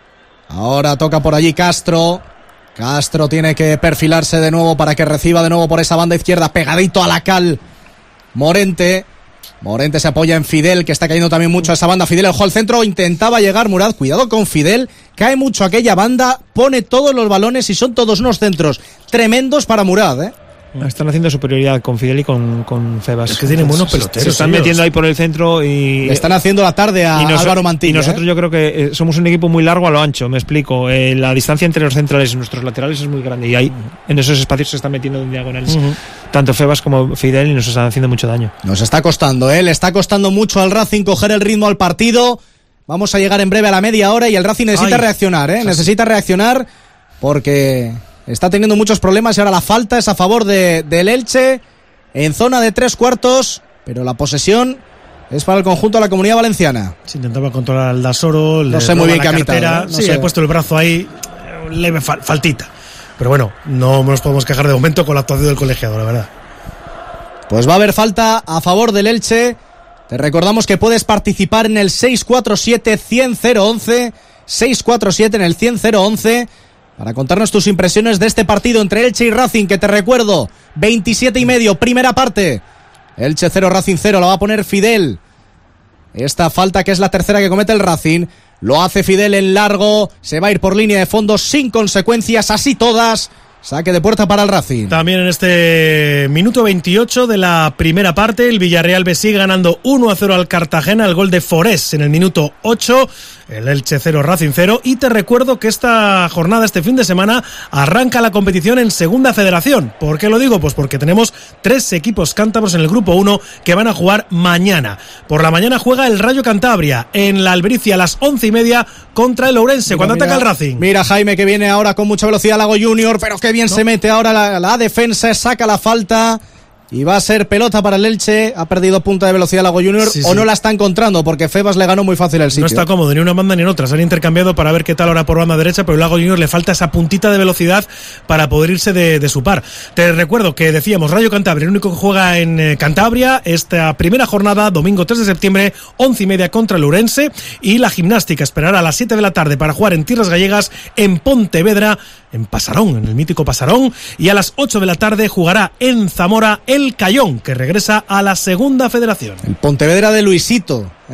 Ahora toca por allí Castro. Castro tiene que perfilarse de nuevo para que reciba de nuevo por esa banda izquierda, pegadito a la cal. Morente se apoya en Fidel, que está cayendo también mucho a esa banda. Fidel, el juego al centro, intentaba llegar Murad, cuidado con Fidel, cae mucho aquella banda, pone todos los balones y son todos unos centros tremendos para Murad, Están haciendo superioridad con Fidel y con Febas. Es que tienen buenos peloteros. Se están metiendo ahí por el centro y... Le están haciendo la tarde a Álvaro Mantilla. Y nosotros yo creo que somos un equipo muy largo a lo ancho, me explico. La distancia entre los centrales y nuestros laterales es muy grande y ahí en esos espacios se están metiendo en diagonales. Tanto Febas como Fidel y nos están haciendo mucho daño. Nos está costando, le está costando mucho al Racing coger el ritmo al partido. Vamos a llegar en breve a la media hora y el Racing necesita reaccionar, necesita reaccionar porque... está teniendo muchos problemas y ahora la falta es a favor del Elche en zona de 3/4, pero la posesión es para el conjunto de la Comunidad Valenciana. Se intentaba controlar al Dasoro, no sé muy bien qué ha mitad. Sí, he puesto el brazo ahí, leve faltita. Pero bueno, no nos podemos quejar de momento con la actuación del colegiado, la verdad. Pues va a haber falta a favor del Elche. Te recordamos que puedes participar en el 647-100-011, 647 en el 100-011, para contarnos tus impresiones de este partido entre Elche y Racing, que te recuerdo, 27,5, primera parte. Elche 0, Racing 0, la va a poner Fidel. Esta falta, que es la tercera que comete el Racing, lo hace Fidel en largo, se va a ir por línea de fondo sin consecuencias, así todas. Saque de puerta para el Racing. También en este minuto 28 de la primera parte, el Villarreal B sigue ganando 1-0 al Cartagena, el gol de Forés en el minuto 8, el Elche 0, Racing 0, y te recuerdo que esta jornada, este fin de semana, arranca la competición en Segunda Federación. ¿Por qué lo digo? Pues porque tenemos 3 equipos cántabros en el grupo 1 que van a jugar mañana. Por la mañana juega el Rayo Cantabria en la Albericia a las 11:30 contra el Ourense, cuando ataca el Racing. Mira Jaime, que viene ahora con mucha velocidad Lago Junior, pero que bien se mete ahora la defensa, saca la falta y va a ser pelota para el Elche. Ha perdido punta de velocidad Lago Junior, o no la está encontrando porque Febas le ganó muy fácil el sitio. No está cómodo ni una banda ni en otra, se han intercambiado para ver qué tal ahora por banda derecha, pero Lago Junior le falta esa puntita de velocidad para poder irse de su par. Te recuerdo que decíamos Rayo Cantabria, el único que juega en Cantabria esta primera jornada, domingo 3 de septiembre, 11:30 contra el Ourense, y la Gimnástica esperará a las 7 de la tarde para jugar en tierras gallegas en Pontevedra, en Pasarón, en el mítico Pasarón, y a las 8 de la tarde jugará en Zamora el Cayón, que regresa a la Segunda Federación. El Pontevedra de Luisito,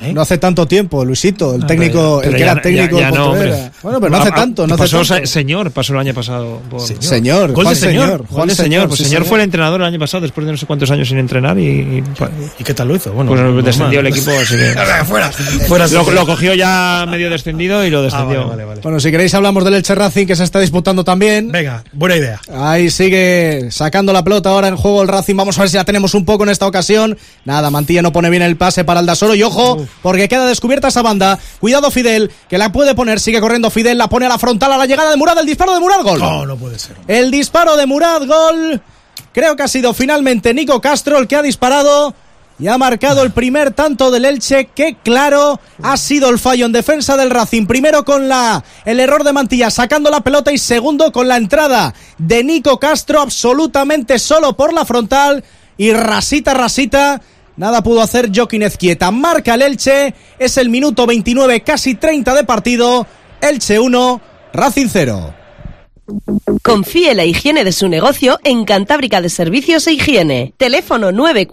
No hace tanto tiempo, Luisito, el técnico, el que era técnico de Pontevedra. Bueno, pero no hace tanto, no hace tanto. Señor pasó el año pasado. Señor, Juan Señor. Pues Señor fue el entrenador el año pasado, después de no sé cuántos años sin entrenar. ¿Y qué tal lo hizo? Bueno, pues descendió el equipo, así que... fuera. Lo cogió ya medio descendido y lo descendió. Vale. Bueno, si queréis hablamos del Elche Racing, que se está disputando también. Venga, buena idea. Ahí sigue sacando la pelota ahora en juego el Racing. Vamos a ver si la tenemos un poco en esta ocasión. Nada, Mantilla no pone bien el pase para Aldasoro. Y ojo, porque queda descubierta esa banda. Cuidado Fidel, que la puede poner. Sigue corriendo Fidel, la pone a la frontal, a la llegada de Murad. El disparo de Murad, gol. No puede ser. El disparo de Murad, gol. Creo que ha sido finalmente Nico Castro el que ha disparado y ha marcado el primer tanto del Elche. Que claro, ha sido el fallo en defensa del Racing. Primero con el error de Mantilla sacando la pelota, y segundo con la entrada de Nico Castro absolutamente solo por la frontal, y rasita. Nada pudo hacer Joaquín Ezquieta. Marca el Elche, es el minuto 29, casi 30 de partido. Elche 1, Racing 0. Confíe la higiene de su negocio en Cantábrica de Servicios e Higiene. Teléfono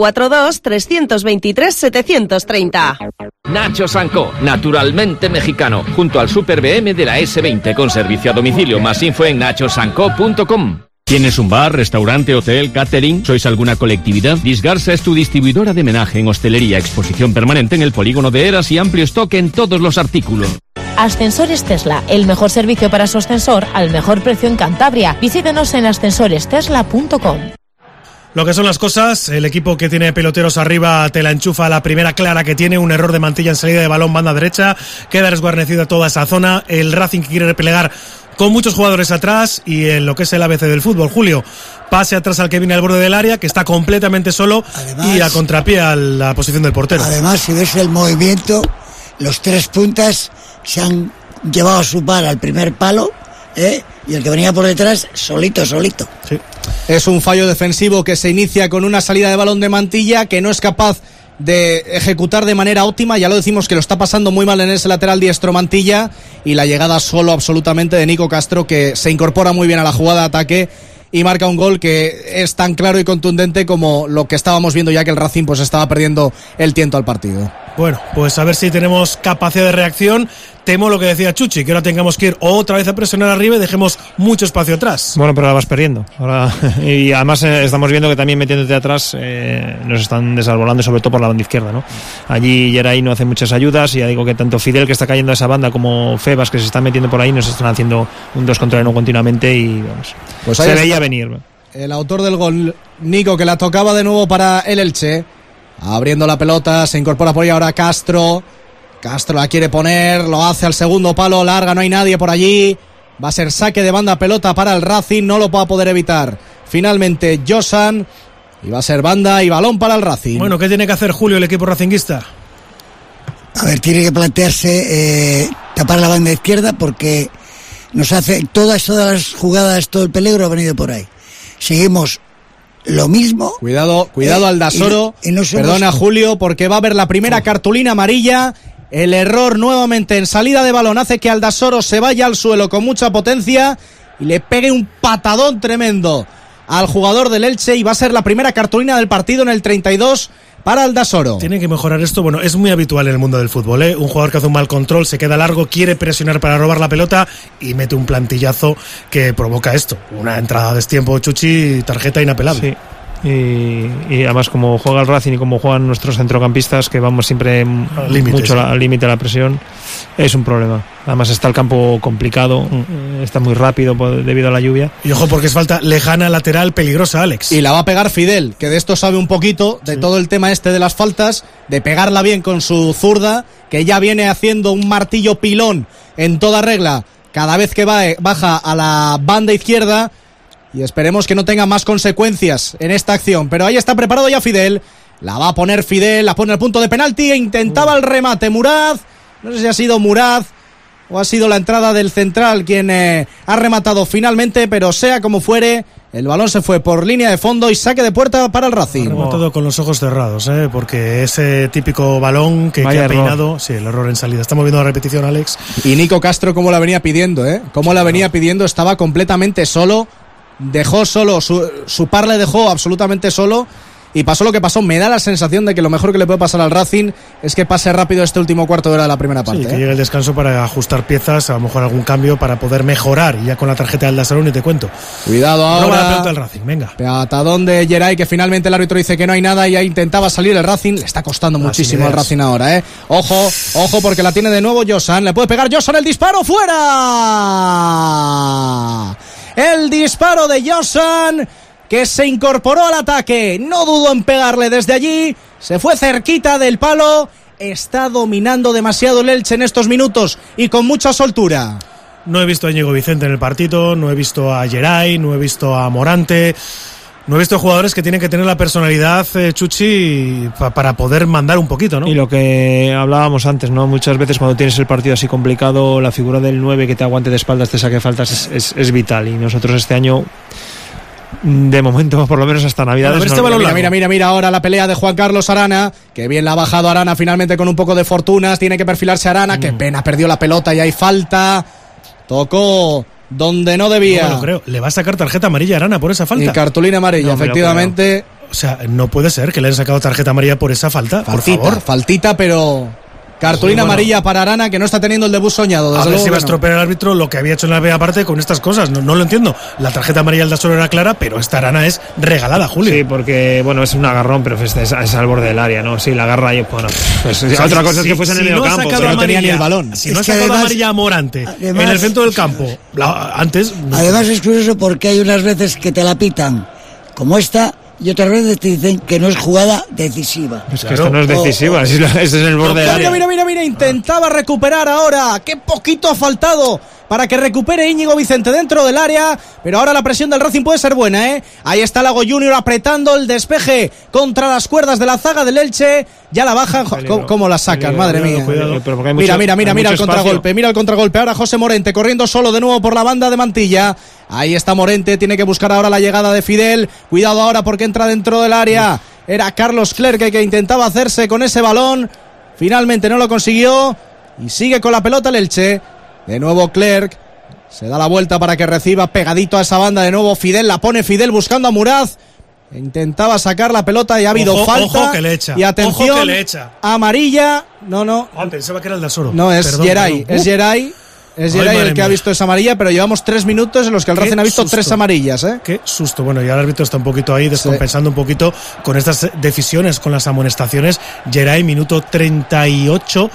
942-323-730. Nacho Sanco, naturalmente mexicano, junto al Super BM de la S20, con servicio a domicilio. Más info en nachosanco.com. ¿Tienes un bar, restaurante, hotel, catering? ¿Sois alguna colectividad? Disgarsa es tu distribuidora de menaje en hostelería, exposición permanente en el polígono de Eras y amplio stock en todos los artículos. Ascensores Tesla, el mejor servicio para su ascensor al mejor precio en Cantabria. Visítenos en ascensorestesla.com. Lo que son las cosas, el equipo que tiene peloteros arriba te la enchufa a la primera clara que tiene, un error de Mantilla en salida de balón, banda derecha, queda resguarnecida toda esa zona, el Racing que quiere replegar con muchos jugadores atrás, y en lo que es el ABC del fútbol, Julio, pase atrás al que viene al borde del área, que está completamente solo, además, y a contrapié a la posición del portero. Además, si ves el movimiento, los tres puntas se han llevado a su par al primer palo, y el que venía por detrás solito. Sí. Es un fallo defensivo que se inicia con una salida de balón de Mantilla que no es capaz de ejecutar de manera óptima. Ya lo decimos que lo está pasando muy mal en ese lateral diestro Mantilla, y la llegada solo absolutamente de Nico Castro, que se incorpora muy bien a la jugada de ataque y marca un gol que es tan claro y contundente como lo que estábamos viendo, ya que el Racing pues estaba perdiendo el tiento al partido. Bueno, pues a ver si tenemos capacidad de reacción. Temo lo que decía Chuchi, que ahora tengamos que ir otra vez a presionar arriba y dejemos mucho espacio atrás. Bueno, pero ahora vas perdiendo. Y además estamos viendo que también metiéndote atrás nos están desarbolando, sobre todo por la banda izquierda, ¿no? Allí Geray no hace muchas ayudas, y ya digo que tanto Fidel, que está cayendo a esa banda, como Febas, que se están metiendo por ahí, nos están haciendo un 2 contra 1 continuamente, y vamos, pues se veía venir. El autor del gol, Nico, que la tocaba de nuevo para el Elche, abriendo la pelota, se incorpora por ahí ahora Castro la quiere poner, lo hace al segundo palo, larga, no hay nadie por allí, va a ser saque de banda, pelota para el Racing, no lo va a poder evitar finalmente Josan, y va a ser banda y balón para el Racing. Bueno, ¿qué tiene que hacer Julio el equipo racinguista? A ver, tiene que plantearse tapar la banda izquierda, porque nos hace todas las jugadas, todo el peligro ha venido por ahí. Seguimos lo mismo. Cuidado Aldasoro, perdona Julio, porque va a haber la primera cartulina amarilla. El error nuevamente en salida de balón hace que Aldasoro se vaya al suelo con mucha potencia y le pegue un patadón tremendo al jugador del Elche, y va a ser la primera cartulina del partido en el 32 para Aldasoro. Tiene que mejorar esto. Bueno, es muy habitual en el mundo del fútbol, Un jugador que hace un mal control, se queda largo, quiere presionar para robar la pelota y mete un plantillazo que provoca esto. Una entrada a destiempo, Chuchi, tarjeta inapelable. Sí. Y además, como juega el Racing y como juegan nuestros centrocampistas, que vamos siempre mucho al límite de la presión, es un problema. Además está el campo complicado, está muy rápido debido a la lluvia. Y ojo, porque es falta lejana, lateral, peligrosa, Alex. Y la va a pegar Fidel, que de esto sabe un poquito, de todo el tema de las faltas, de pegarla bien con su zurda, que ya viene haciendo un martillo pilón en toda regla cada vez que baja a la banda izquierda. Y esperemos que no tenga más consecuencias en esta acción. Pero ahí está preparado ya Fidel. La va a poner Fidel, la pone al punto de penalti e intentaba el remate Murad. No sé si ha sido Murad o ha sido la entrada del central quien ha rematado finalmente, pero sea como fuere, el balón se fue por línea de fondo y saque de puerta para el Racing. Ha rematado con los ojos cerrados, porque ese típico balón que ha peinado, sí, el error en salida. Estamos viendo la repetición, Alex. Y Nico Castro cómo la venía pidiendo, cómo la venía pidiendo, estaba completamente solo. Dejó solo, su par le dejó absolutamente solo, y pasó lo que pasó. Me da la sensación de que lo mejor que le puede pasar al Racing es que pase rápido este último cuarto de hora de la primera parte. Sí, que llegue el descanso para ajustar piezas, a lo mejor algún cambio para poder mejorar, y ya con la tarjeta del Dasarón y te cuento. Cuidado ahora. Roba la pelota del Racing, venga. Patadón de Geray, que finalmente el árbitro dice que no hay nada y ya intentaba salir el Racing. Le está costando muchísimo al Racing ahora, Ojo, porque la tiene de nuevo Josan. Le puede pegar Josan, el disparo fuera. El disparo de Josan, que se incorporó al ataque, no dudó en pegarle desde allí, se fue cerquita del palo. Está dominando demasiado el Elche en estos minutos y con mucha soltura. No he visto a Íñigo Vicente en el partido, no he visto a Geray, no he visto a Morante, no he visto jugadores que tienen que tener la personalidad, Chuchi, para poder mandar un poquito, ¿no? Y lo que hablábamos antes, ¿no? Muchas veces cuando tienes el partido así complicado, la figura del 9 que te aguante de espaldas, te saque faltas, es vital. Y nosotros este año, de momento, por lo menos hasta Navidades. Mira ahora la pelea de Juan Carlos Arana, que bien la ha bajado Arana finalmente con un poco de fortunas, tiene que perfilarse Arana, qué pena, perdió la pelota y hay falta, tocó donde no debía. No me lo creo, le va a sacar tarjeta amarilla a Arana por esa falta. Y cartulina amarilla, efectivamente. O sea, no puede ser que le hayan sacado tarjeta amarilla por esa falta, por favor. Faltita, pero... Cartulina amarilla para Arana, que no está teniendo el debut soñado. A ver si va a estropear el árbitro lo que había hecho en la primera parte con estas cosas. No lo entiendo. La tarjeta amarilla del Dasoro era clara, pero esta Arana es regalada, Julio. Sí, porque, es un agarrón, pero es al borde del área, ¿no? Sí, la agarra y, otra cosa es que fuese en el medio campo, pero no tenía ni el balón. Si no ha sacado amarilla a Morante en el centro del campo, antes... Además es curioso porque hay unas veces que te la pitan como esta, y otras veces te dicen que no es jugada decisiva. Es que esto no es decisiva, ese es el borde del área. Mira, intentaba recuperar ahora. Qué poquito ha faltado para que recupere Íñigo Vicente dentro del área, pero ahora la presión del Racing puede ser buena, Ahí está Lago Junior apretando el despeje contra las cuerdas de la zaga del Elche. Ya la bajan, ¿cómo la sacan? Madre mía. Mira el contragolpe, mira el contragolpe. Ahora José Morente corriendo solo de nuevo por la banda de Mantilla. Ahí está Morente, tiene que buscar ahora la llegada de Fidel. Cuidado ahora porque entra dentro del área. Era Carlos Clerc que intentaba hacerse con ese balón. Finalmente no lo consiguió y sigue con la pelota el Elche. De nuevo Clerc, se da la vuelta para que reciba pegadito a esa banda. De nuevo Fidel, la pone Fidel buscando a Muraz. Intentaba sacar la pelota y ha habido falta. Ojo que le echa. Y atención, ojo que le echa. Amarilla. No. Pensaba que era el Dasoro. No, es Geray. Es Geray. Es Geray el que ha visto esa amarilla, pero llevamos 3 minutos en los que el Racing ha visto 3 amarillas. Qué susto. Bueno, ya el árbitro está un poquito ahí descompensando un poquito con estas decisiones, con las amonestaciones. Geray, minuto 38.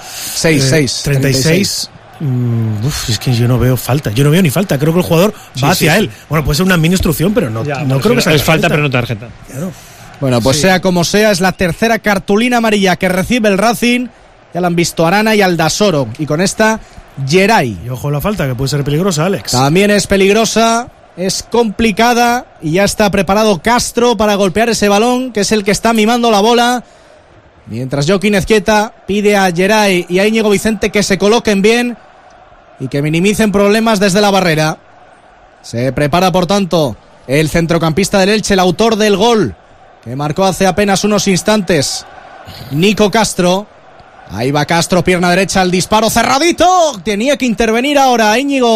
36. Es que yo no veo falta. Yo no veo ni falta. Creo que el jugador va hacia él. Bueno, puede ser una mini instrucción, pero no creo que sea. Es falta, pero no tarjeta. Claro. Bueno, pues sea como sea, es la tercera cartulina amarilla que recibe el Racing. Ya la han visto Arana y Aldasoro. Y con esta, Geray. Y ojo la falta, que puede ser peligrosa, Alex. También es peligrosa, es complicada. Y ya está preparado Castro para golpear ese balón, que es el que está mimando la bola. Mientras Joaquín Ezquieta pide a Geray y a Íñigo Vicente que se coloquen bien y que minimicen problemas desde la barrera. Se prepara, por tanto, el centrocampista del Elche, el autor del gol, que marcó hace apenas unos instantes, Nico Castro. Ahí va Castro, pierna derecha, el disparo cerradito. Tenía que intervenir ahora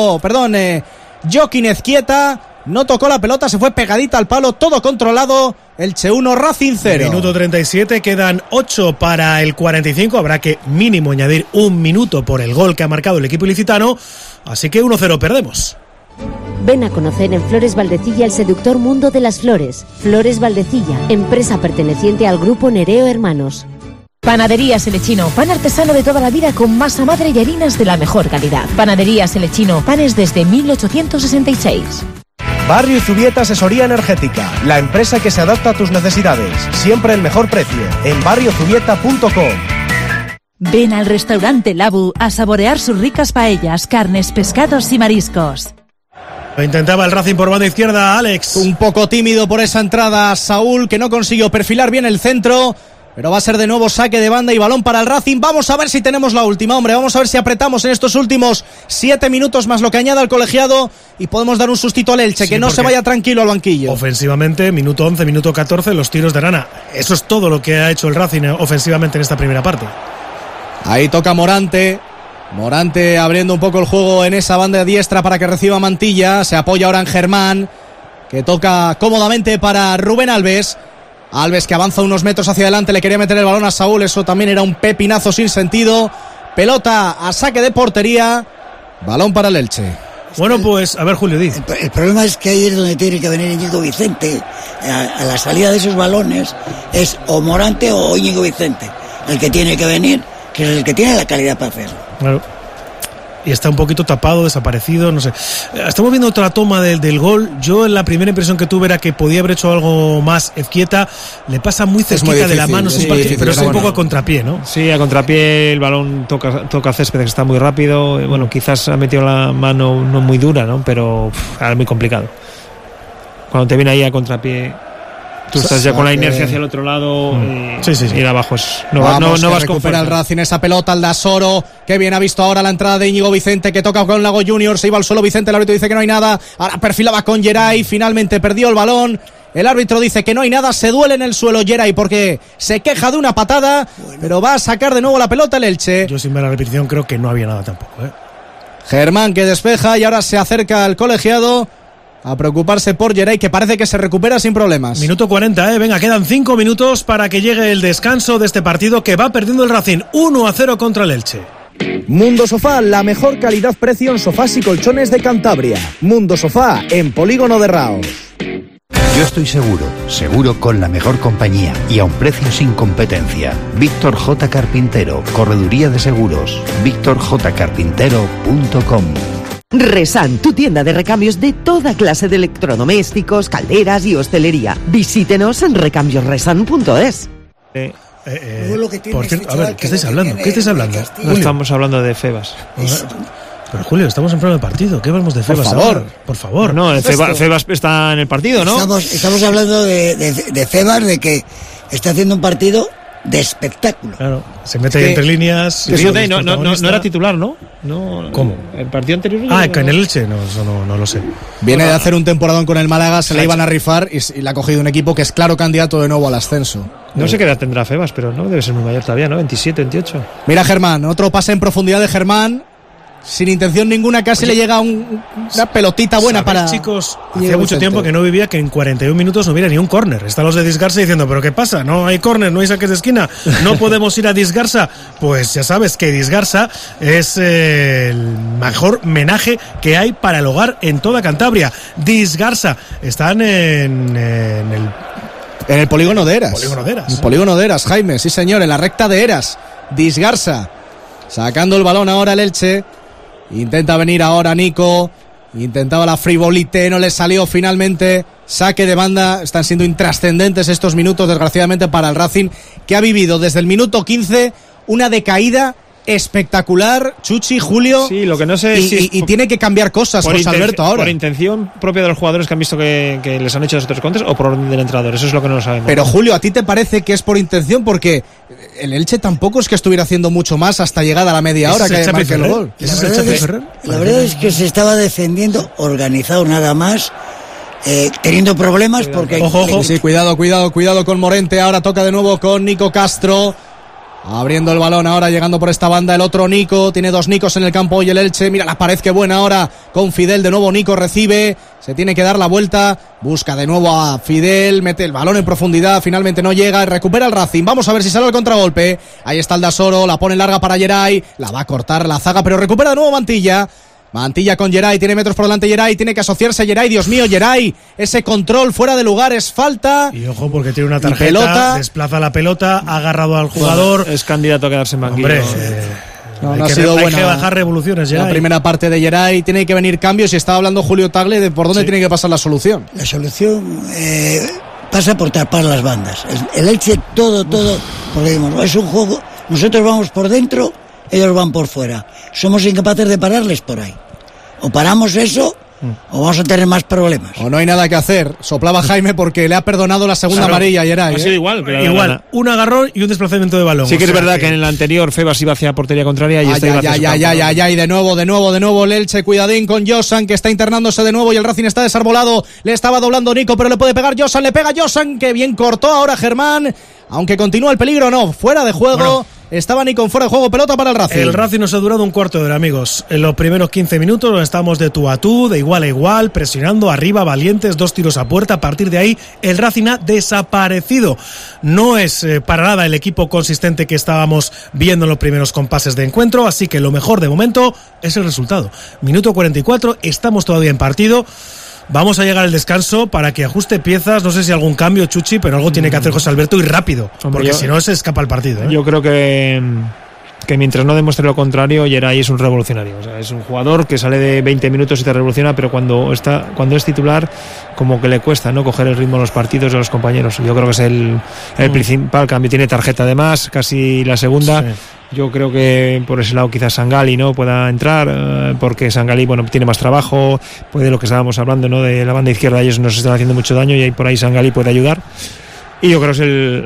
Joaquín Ezquieta. No tocó la pelota, se fue pegadita al palo, todo controlado. Elche 1, Racing 0. Minuto 37, quedan 8 para el 45. Habrá que mínimo añadir 1 minuto por el gol que ha marcado el equipo ilicitano. Así que 1-0 perdemos. Ven a conocer en Flores Valdecilla el seductor mundo de las flores. Flores Valdecilla, empresa perteneciente al grupo Nereo Hermanos. Panaderías Elechino, pan artesano de toda la vida con masa madre y harinas de la mejor calidad. Panaderías Elechino, panes desde 1866. Barrio Zubieta Asesoría Energética, la empresa que se adapta a tus necesidades. Siempre el mejor precio, en barriozubieta.com. Ven al restaurante Labu a saborear sus ricas paellas, carnes, pescados y mariscos. Lo intentaba el Racing por banda izquierda, Alex. Un poco tímido por esa entrada, Saúl, que no consiguió perfilar bien el centro. Pero va a ser de nuevo saque de banda y balón para el Racing. Vamos a ver si tenemos la última, hombre. Vamos a ver si apretamos en estos últimos 7 minutos más lo que añada el colegiado y podemos dar un sustito al Elche, que no se vaya tranquilo al banquillo. Ofensivamente, minuto 11, minuto 14, los tiros de Arana. Eso es todo lo que ha hecho el Racing ofensivamente en esta primera parte. Ahí toca Morante. Morante abriendo un poco el juego en esa banda diestra para que reciba Mantilla. Se apoya ahora en Germán, que toca cómodamente para Rubén Alves. Alves que avanza unos metros hacia adelante, le quería meter el balón a Saúl, eso también era un pepinazo sin sentido. Pelota a saque de portería, balón para el Elche. Bueno, pues, a ver, Julio, di. El problema es que ahí es donde tiene que venir Íñigo Vicente. A la salida de esos balones es o Morante o Íñigo Vicente el que tiene que venir, que es el que tiene la calidad para hacerlo. Claro. Y está un poquito tapado, desaparecido, no sé. Estamos viendo otra toma del gol. Yo la primera impresión que tuve era que podía haber hecho algo más Ezquieta. Le pasa muy cerquita de la mano, sí, pero es un poco a contrapié, ¿no? Sí, a contrapié, el balón toca césped, que está muy rápido. Bueno, quizás ha metido la mano no muy dura, ¿no? Pero es muy complicado. Cuando te viene ahí a contrapié, tú estás ya con la inercia hacia el otro lado y ir abajo no vas con recupera el Racing esa pelota, Aldasoro, que bien ha visto ahora la entrada de Íñigo Vicente, que toca con Lago Junior, se iba al suelo Vicente, el árbitro dice que no hay nada, ahora perfilaba con Geray, finalmente perdió el balón, el árbitro dice que no hay nada, se duele en el suelo Geray porque se queja de una patada, pero va a sacar de nuevo la pelota el Elche. Yo sin ver la repetición creo que no había nada tampoco, Germán que despeja y ahora se acerca al colegiado a preocuparse por Geray, que parece que se recupera sin problemas. Minuto 40, venga, quedan 5 minutos para que llegue el descanso de este partido que va perdiendo el Racing 1-0 contra el Elche. Mundo Sofá, la mejor calidad-precio en sofás y colchones de Cantabria. Mundo Sofá, en Polígono de Raos. Yo estoy seguro con la mejor compañía y a un precio sin competencia. Víctor J. Carpintero, Correduría de Seguros, victorjcarpintero.com. Resan, tu tienda de recambios de toda clase de electrodomésticos, calderas y hostelería. Visítenos en recambiosresan.es. Por cierto, a ver, ¿qué estáis hablando? No estamos hablando de Febas. Pero Julio, estamos en pleno partido. ¿Qué hablamos de Febas ahora? Por favor. No, Febas está en el partido, ¿no? Estamos hablando de Febas, de que está haciendo un partido de espectáculo. Claro, se mete ahí entre líneas. No era titular, ¿no? ¿Cómo? ¿El partido anterior? En el Elche, no lo sé. Viene de hacer un temporadón con el Málaga, se le iban a rifar y le ha cogido un equipo que es claro candidato de nuevo al ascenso. No sé qué edad tendrá Febas, pero no debe ser muy mayor todavía, ¿no? 27, 28. Mira Germán, otro pase en profundidad de Germán. Sin intención ninguna, casi le llega una pelotita buena para... Chicos, hacía mucho tiempo que no vivía que en 41 minutos no hubiera ni un córner. Están los de Disgarza diciendo, ¿pero qué pasa? No hay córner, no hay saques de esquina, no podemos ir a Disgarza. Pues ya sabes que Disgarza es el mejor menaje que hay para el hogar en toda Cantabria. Disgarza, están en el polígono de Eras. El polígono de Eras, Jaime, sí señor, en la recta de Eras. Disgarza, sacando el balón ahora el Elche. Intenta venir ahora Nico, intentaba la frivolite, no le salió finalmente, saque de banda. Están siendo intrascendentes estos minutos, desgraciadamente, para el Racing, que ha vivido desde el minuto 15 una decaída espectacular, Chuchi, Julio. Sí, lo que no sé y tiene que cambiar cosas José Alberto ahora. ¿Por intención propia de los jugadores que han visto que les han hecho 2 o 3 contras o por orden del entrenador? Eso es lo que no lo sabemos. Pero Julio, ¿a ti te parece que es por intención? Porque el Elche tampoco es que estuviera haciendo mucho más hasta llegada a la media hora que marque el gol. La verdad es que se estaba defendiendo organizado nada más. Teniendo problemas porque... Ojo. Sí, cuidado con Morente. Ahora toca de nuevo con Nico Castro. Abriendo el balón ahora, llegando por esta banda el otro Nico, tiene 2 Nicos en el campo hoy el Elche, mira la pared que buena ahora con Fidel, de nuevo Nico recibe, se tiene que dar la vuelta, busca de nuevo a Fidel, mete el balón en profundidad, finalmente no llega, recupera el Racing, vamos a ver si sale el contragolpe, ahí está el Dasoro, la pone larga para Geray, la va a cortar la zaga, pero recupera de nuevo Mantilla con Geray, tiene metros por delante Geray, tiene que asociarse Geray, Dios mío, Geray, ese control fuera de lugar, es falta. Y ojo porque tiene una tarjeta, desplaza la pelota, ha agarrado al jugador. Es candidato a quedarse en banquillo. Hombre, no ha sido buena. Hay que bajar revoluciones, Geray. La primera parte de Geray, tiene que venir cambios y estaba hablando Julio Tagle de por dónde tiene que pasar la solución. La solución pasa por tapar las bandas. El Elche todo, porque digamos, es un juego, nosotros vamos por dentro, ellos van por fuera. Somos incapaces de pararles por ahí. O paramos eso, o vamos a tener más problemas. O no hay nada que hacer. Soplaba Jaime porque le ha perdonado la segunda amarilla ayer. Ha sido igual. Un agarrón y un desplazamiento de balón. Sí que es verdad que en el anterior Febas iba hacia portería contraria y y de nuevo el Elche, cuidadín con Josan, que está internándose de nuevo y el Racing está desarbolado. Le estaba doblando Nico, pero le puede pegar Josan, le pega Josan, que bien cortó ahora Germán. Aunque continúa el peligro, no, fuera de juego. estaban y con fuera de juego, pelota para el Racing. El Racing nos ha durado un cuarto de hora, amigos. En los primeros 15 minutos estamos de tú a tú, de igual a igual, presionando arriba, valientes, 2 tiros a puerta. A partir de ahí, el Racing ha desaparecido. No es para nada el equipo consistente que estábamos viendo en los primeros compases de encuentro, así que lo mejor de momento es el resultado. Minuto 44, estamos todavía en partido. Vamos a llegar al descanso para que ajuste piezas. No sé si algún cambio, Chuchi, pero algo tiene que hacer José Alberto y rápido, porque si no se escapa el partido. Yo creo que mientras no demuestre lo contrario, Geray es un revolucionario. O sea, es un jugador que sale de 20 minutos y te revoluciona, pero cuando es titular, como que le cuesta, ¿no?, coger el ritmo de los partidos de los compañeros. Yo creo que es el principal cambio. Tiene tarjeta además, casi la segunda. Sí. Yo creo que por ese lado quizás Sangali no pueda entrar, porque Sangali, bueno, tiene más trabajo, puede lo que estábamos hablando, ¿no?, de la banda izquierda, ellos nos están haciendo mucho daño y ahí por ahí Sangali puede ayudar. Y yo creo que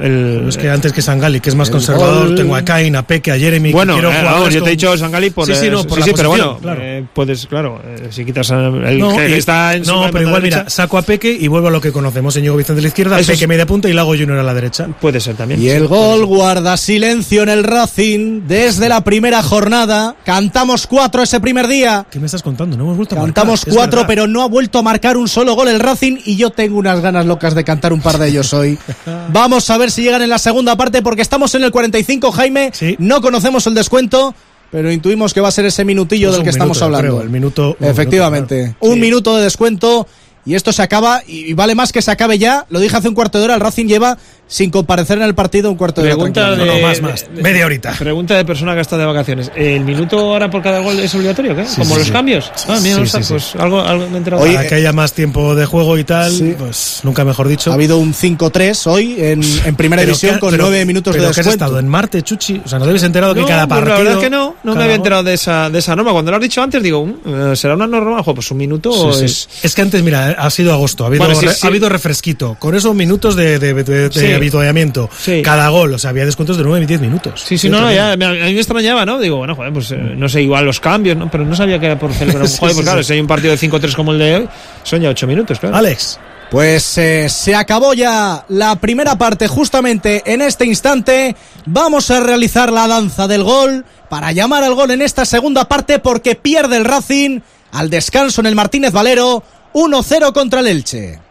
es es que antes que Sangali, que es más conservador, tengo a Cain, a Peque, a Jeremy. Bueno, yo te he dicho Sangali por por la posición, pero bueno, claro. Puedes, claro, si quitas que está en no, pero igual mira, saco a Peque y vuelvo a lo que conocemos, Íñigo Vicente a la izquierda, Peque media punta y Lago Junior a la derecha. Puede ser también. Y el gol guarda silencio en el Racing desde la primera jornada. Cantamos 4 ese primer día. ¿Qué me estás contando? No hemos vuelto a marcar. Cantamos 4, pero no ha vuelto a marcar un solo gol el Racing y yo tengo unas ganas locas de cantar un par de ellos hoy. Vamos a ver si llegan en la segunda parte, porque estamos en el 45, Jaime. Sí. No conocemos el descuento, pero intuimos que va a ser ese minutillo del que estamos hablando. Creo, el minuto. Efectivamente. Minuto, claro. Un minuto de descuento. Y esto se acaba, y vale más que se acabe ya. Lo dije hace un cuarto de hora, el Racing lleva sin comparecer en el partido un cuarto de hora. Más. Media horita. Pregunta de persona que está de vacaciones. ¿El minuto ahora por cada gol es obligatorio? ¿Qué? Sí, ¿Como los cambios? Mira, pues algo me he enterado. Para que haya más tiempo de juego y tal, pues nunca mejor dicho. Ha habido un 5-3 hoy en primera división con 9 minutos de descuento. ¿Pero qué has estado en Marte, Chuchi? O sea, ¿no te habéis enterado que cada partido? La verdad es que no me había enterado de esa norma. Cuando lo has dicho antes, digo, ¿será una norma? Pues un minuto es que antes, mira, ha sido agosto. Ha habido refresquito. Con esos minutos de habituallamiento. Sí. Cada gol, o sea, había descuentos de 9 y 10 minutos. Ya, a mí me extrañaba, ¿no? Digo, bueno, joder, pues no sé, igual los cambios, ¿no? Pero no sabía que era por celebrar. Joder, pues claro, si hay un partido de 5-3 como el de hoy, son ya 8 minutos, claro. Alex. Pues se acabó ya la primera parte justamente en este instante. Vamos a realizar la danza del gol para llamar al gol en esta segunda parte, porque pierde el Racing al descanso en el Martínez Valero 1-0 contra el Elche.